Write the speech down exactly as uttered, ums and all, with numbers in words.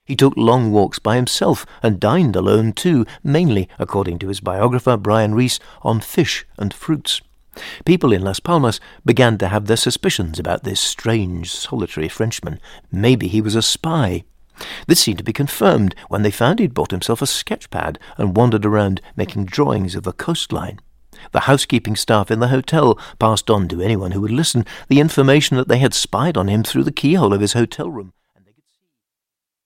He took long walks by himself and dined alone too, mainly, according to his biographer Brian Rees, on fish and fruits. People in Las Palmas began to have their suspicions about this strange, solitary Frenchman. Maybe he was a spy. This seemed to be confirmed when they found he'd bought himself a sketch pad and wandered around making drawings of the coastline. The housekeeping staff in the hotel passed on to anyone who would listen the information that they had spied on him through the keyhole of his hotel room.